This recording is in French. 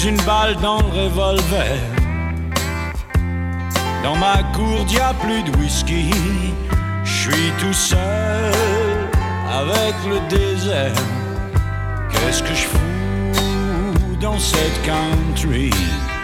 une balle dans le revolver. Dans ma gourde y a plus de whisky. Je suis tout seul avec le désert. Qu'est-ce que je fous dans cette country?